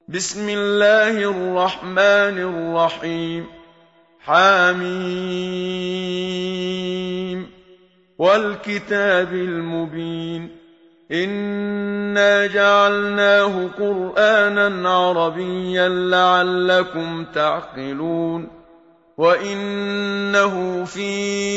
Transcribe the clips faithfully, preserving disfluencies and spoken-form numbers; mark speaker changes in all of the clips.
Speaker 1: بسم الله الرحمن الرحيم. حاميم والكتاب المبين. إنا جعلناه قرآنا عربيا لعلكم تعقلون. وإنه في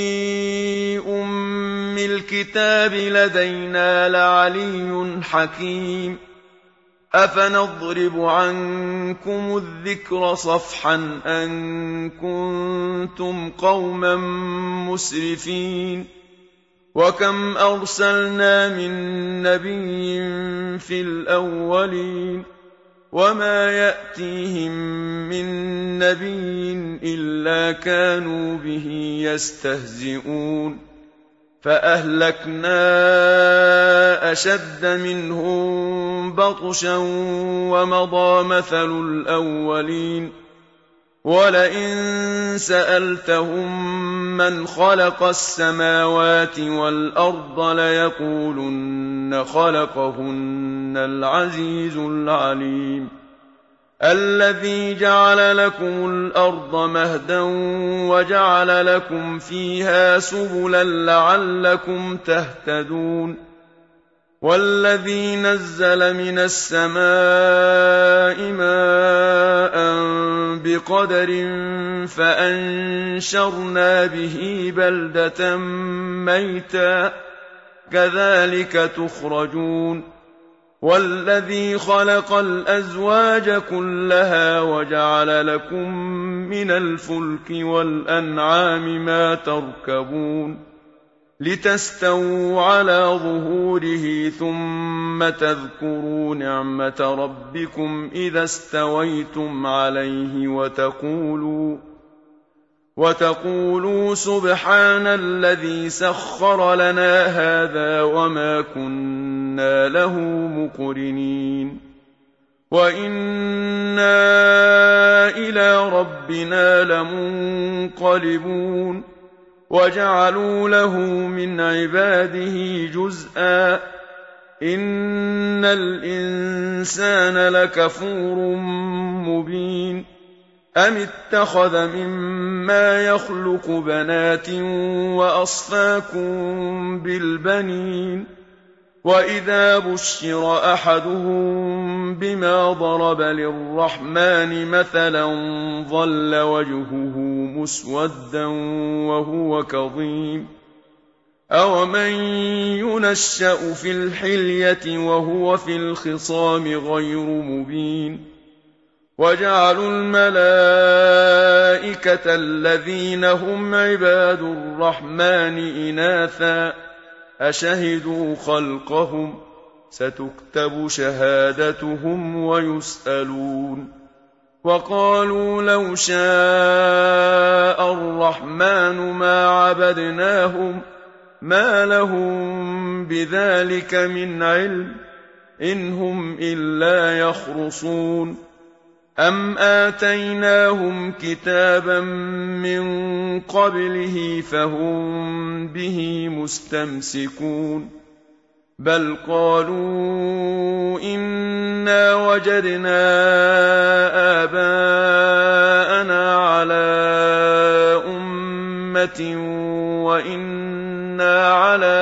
Speaker 1: أم الكتاب لدينا لعلي حكيم. أفنضرب عنكم الذكر صفحا أن كنتم قوما مسرفين. وكم أرسلنا من نبي في الأولين وما يأتيهم من نبي إلا كانوا به يستهزئون. فأهلكنا أشد منهم بطشا ومضى مثل الأولين. ولئن سألتهم من خلق السماوات والأرض ليقولن خلقهن العزيز العليم. الذي جعل لكم الأرض مهدا وجعل لكم فيها سبلا لعلكم تهتدون. والذي نزل من السماء ماء بقدر فأنشرنا به بلدة ميتا كذلك تخرجون. والذي خلق الأزواج كلها وجعل لكم من الفلك والأنعام ما تركبون لتستووا على ظهوره ثم تذكروا نعمة ربكم إذا استويتم عليه وتقولوا وتقولوا سبحان الذي سخر لنا هذا وما كنا له مقرنين. وإنا إلى ربنا لمنقلبون. وجعلوا له من عباده جزءا إن الإنسان لكفور مبين. أم اتخذ مما يخلق بنات وأصفاكم بالبنين. وإذا بشر أحدهم بما ضرب للرحمن مثلا ظل وجهه مسودا وهو كظيم. أومن ينشأ في الحلية وهو في الخصام غير مبين. وجعلوا الملائكة الذين هم عباد الرحمن إناثا أشهدوا خلقهم ستكتب شهادتهم ويسألون. وقالوا لو شاء الرحمن ما عبدناهم ما لهم بذلك من علم إن هم إلا يخرصون. أم آتيناهم كتابا من قبله فهم به مستمسكون. بل قالوا إنا وجدنا آباءنا على أمة وإنا على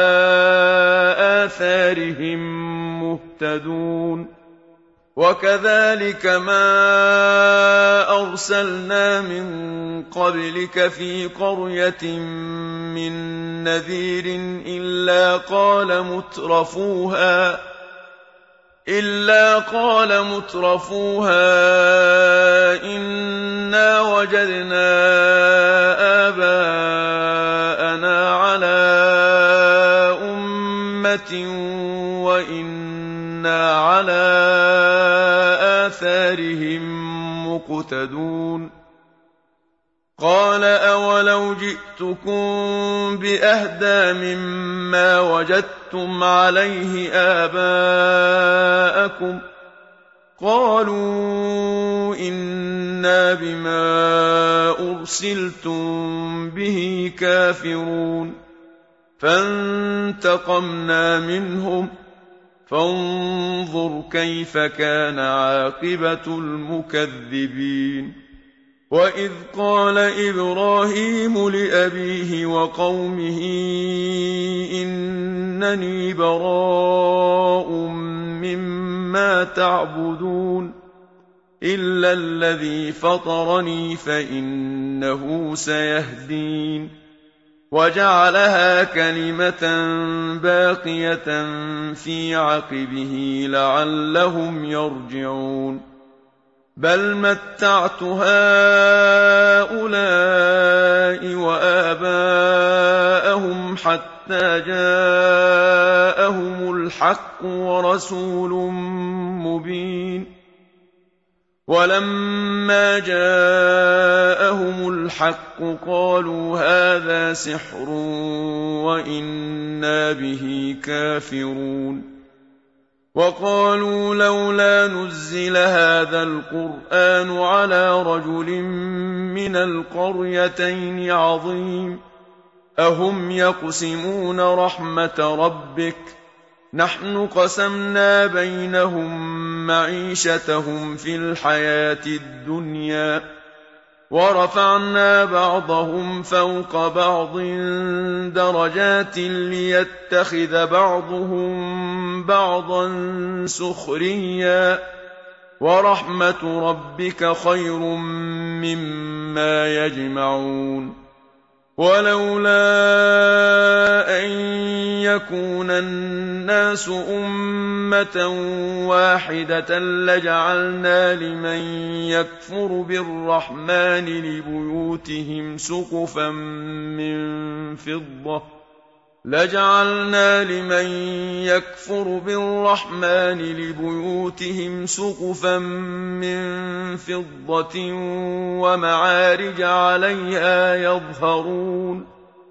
Speaker 1: آثارهم مهتدون. وكذلك ما أرسلنا من قبلك في قرية من نذير إلا قال مترفوها إلا قال مترفوها إنا وجدنا آباءنا على أمة وإنا على آثارهم مقتدون. قال أولو جئتكم بأهدى مما وجدتم عليه آباءكم قالوا إنا بما أرسلتم به كافرون. فانتقمنا منهم فانظر كيف كان عاقبة المكذبين. وإذ قال إبراهيم لأبيه وقومه إنني براء مما تعبدون إلا الذي فطرني فإنه سيهدين. وجعلها كلمة باقية في عقبه لعلهم يرجعون. بل متعت هؤلاء وآباءهم حتى جاءهم الحق ورسول مبين. ولما جاءهم الحق قالوا هذا سحر وإنا به كافرون. وقالوا لولا نزل هذا القرآن على رجل من القريتين عظيم. أهم يقسمون رحمة ربك نحن قسمنا بينهم معيشتهم في الحياة الدنيا ورفعنا بعضهم فوق بعض درجات ليتخذ بعضهم بعضا سخريا ورحمة ربك خير مما يجمعون. ولولا أن يكون الناس أمة واحدة لجعلنا لمن يكفر بالرحمن لبيوتهم سقفا من فضة لجعلنا لمن يكفر بالرحمن لبيوتهم سقفا من فضة ومعارج عليها يظهرون.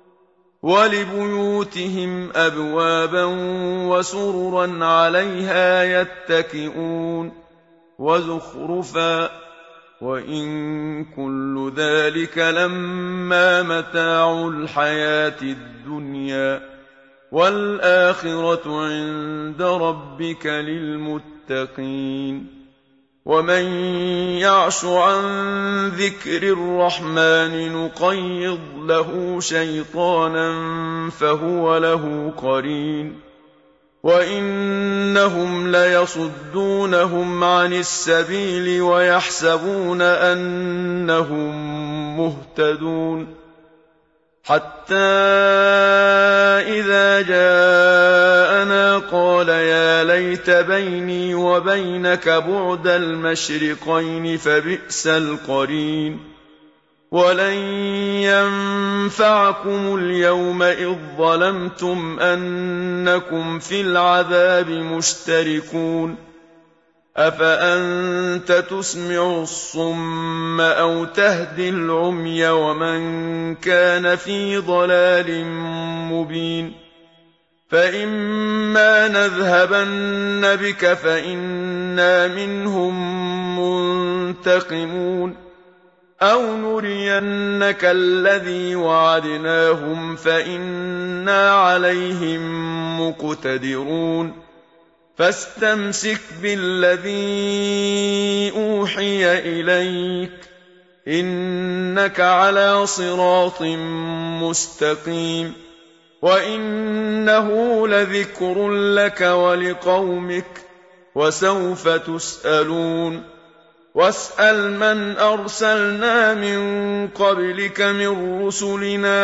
Speaker 1: ولبيوتهم أبوابا وسررا عليها يتكئون وزخرفا وإن كل ذلك لما متاع الحياة الدنيا والآخرة عند ربك للمتقين. ومن يعش عن ذكر الرحمن نقيض له شيطانا فهو له قرين. وإنهم ليصدونهم عن السبيل ويحسبون أنهم مهتدون. حتى إذا جاءنا قال يا ليت بيني وبينك بعد المشرقين فبئس القرين. ولن ينفعكم اليوم إذ ظلمتم أنكم في العذاب مشتركون. أفأنت تسمع الصم أو تهدي العمي ومن كان في ضلال مبين. فإما نذهبن بك فإنا منهم منتقمون أو نرينك الذي وعدناهم فإنا عليهم مقتدرون. فاستمسك بالذي أوحي إليك إنك على صراط مستقيم. وإنه لذكر لك ولقومك وسوف تسألون. واسأل من أرسلنا من قبلك من رسلنا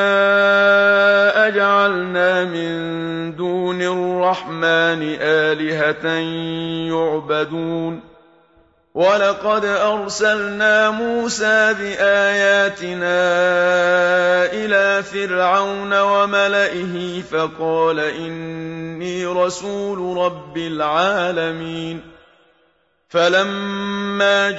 Speaker 1: أجعلنا من دون الرحمن آلهة يعبدون. ولقد أرسلنا موسى بآياتنا إلى فرعون وملئه فقال إني رسول رب العالمين. فلما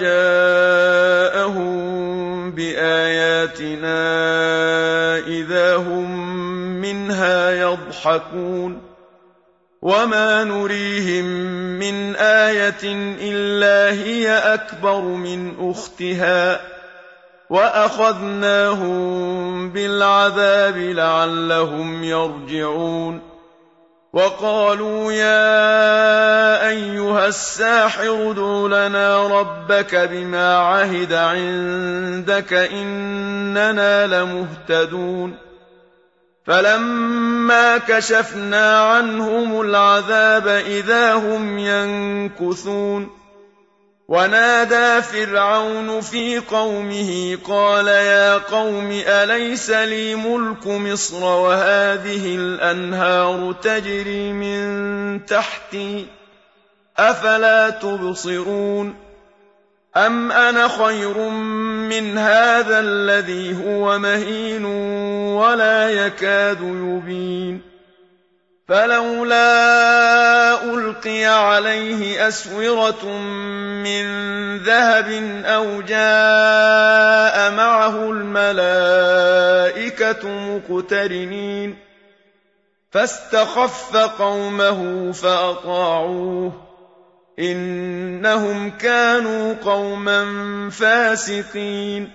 Speaker 1: جاءهم بآياتنا إذا هم منها يضحكون. وما نريهم من آية إلا هي أكبر من أختها وأخذناهم بالعذاب لعلهم يرجعون. وقالوا يا أيها الساحر ادع لنا ربك بما عهد عندك إننا لمهتدون فلما كشفنا عنهم العذاب إذا هم ينكثون ونادى فرعون في قومه قال يا قوم أليس لي ملك مصر وهذه الأنهار تجري من تحتي أفلا تبصرون أم أنا خير من هذا الذي هو مهين ولا يكاد يبين فلولا ألقي عليه أسورة من ذهب أو جاء معه الملائكة مقترنين فاستخف قومه فأطاعوه إنهم كانوا قوما فاسقين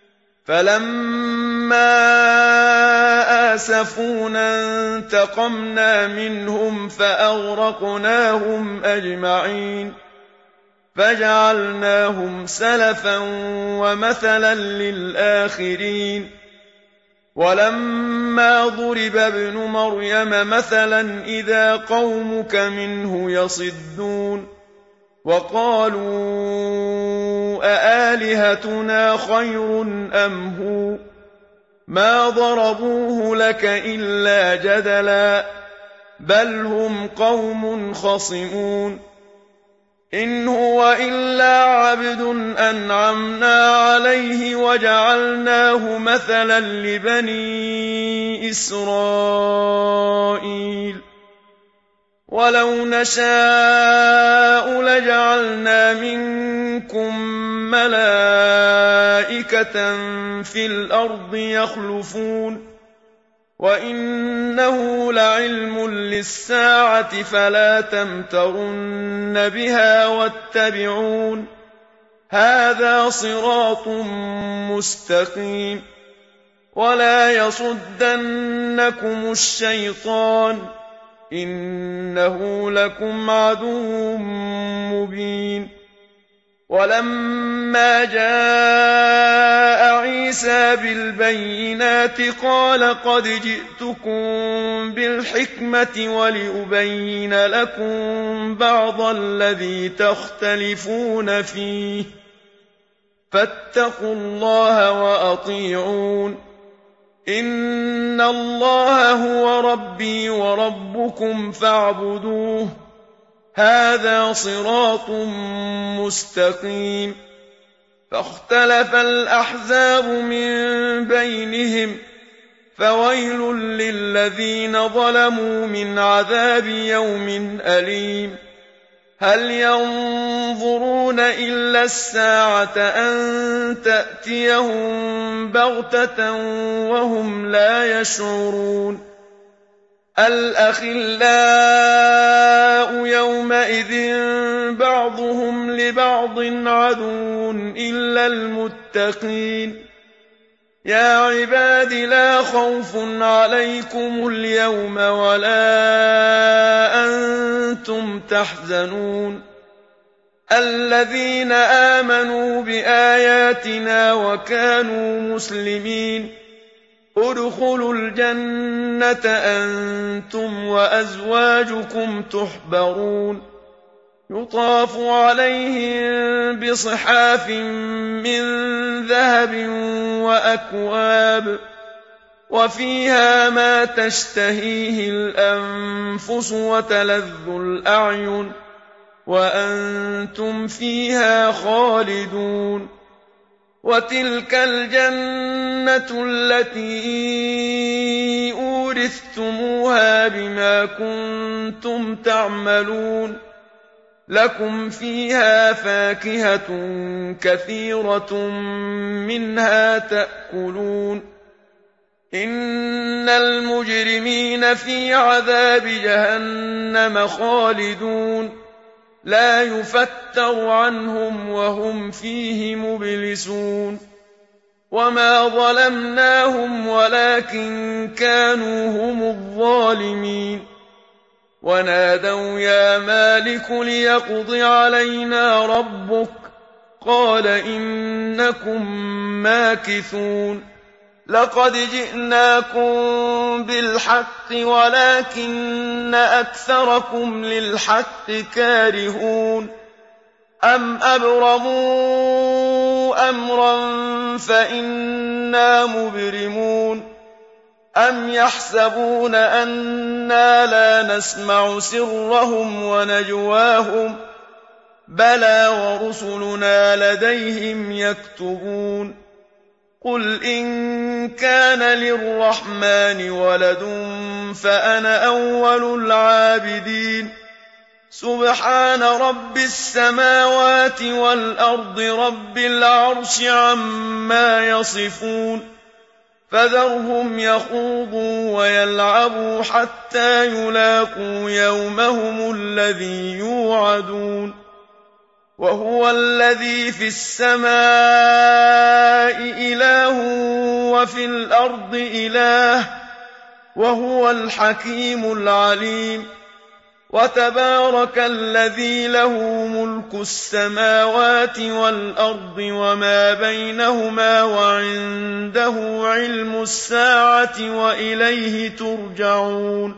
Speaker 1: فلما آسفونا انتقمنا منهم فأغرقناهم أجمعين فجعلناهم سلفا ومثلا للآخرين ولما ضرب ابن مريم مثلا إذا قومك منه يصدون وقالوا أآلهتنا خير أم هو ما ضربوه لك إلا جدلا بل هم قوم خصمون إن هو إلا عبد أنعمنا عليه وجعلناه مثلا لبني إسرائيل ولو نشاء لجعلنا منكم ملائكة في الأرض يخلفون وإنه لعلم للساعة فلا تمترن بها واتبعون هذا صراط مستقيم ولا يصدنكم الشيطان إنه لكم عدو مبين ولما جاء عيسى بالبينات قال قد جئتكم بالحكمة ولأبين لكم بعض الذي تختلفون فيه فاتقوا الله وأطيعون إن الله هو ربي وربكم فاعبدوه هذا صراط مستقيم فاختلف الأحزاب من بينهم فويل للذين ظلموا من عذاب يوم أليم هل ينظرون إلا الساعة أن تأتيهم بغتة وهم لا يشعرون الأخلاء يومئذ بعضهم لبعض عدو إلا المتقين يا عباد لا خوف عليكم اليوم ولا أنتم تحزنون الذين آمنوا بآياتنا وكانوا مسلمين ادخلوا الجنة أنتم وأزواجكم تحبرون يطاف عليهم بصحاف من ذهب وأكواب وفيها ما تشتهيه الأنفس وتلذ الأعين وأنتم فيها خالدون وتلك الجنة التي أورثتموها بما كنتم تعملون لكم فيها فاكهة كثيرة منها تأكلون إن المجرمين في عذاب جهنم خالدون لا يفتر عنهم وهم فيه مبلسون وما ظلمناهم ولكن كانوا هم الظالمين ونادوا يا مالك ليقض علينا ربك قال إنكم ماكثون لقد جئناكم بالحق ولكن أكثركم للحق كارهون أم أبرموا أمرا فإنا مبرمون أم يحسبون أنا لا نسمع سرهم ونجواهم بلى ورسلنا لديهم يكتبون قل إن كان للرحمن ولد فأنا أول العابدين سبحان رب السماوات والأرض رب العرش عما يصفون فذرهم يخوضوا ويلعبوا حتى يلاقوا يومهم الذي يوعدون وهو الذي في السماء إله وفي الأرض إله وهو الحكيم العليم وتبارك الذي له ملك السماوات والأرض وما بينهما وعنده علم الساعة وإليه ترجعون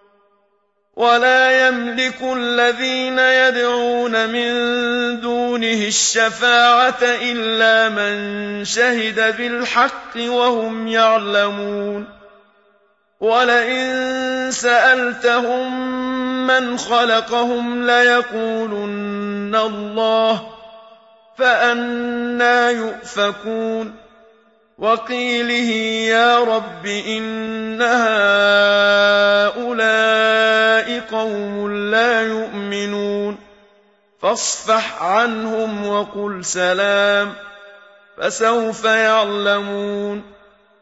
Speaker 1: ولا يملك الذين يدعون من دونه الشفاعة إلا من شهد بالحق وهم يعلمون ولئن سألتهم من خلقهم ليقولن الله فأنى يؤفكون وقيله يا رب إن هؤلاء قوم لا يؤمنون فاصفح عنهم وقل سلام فسوف يعلمون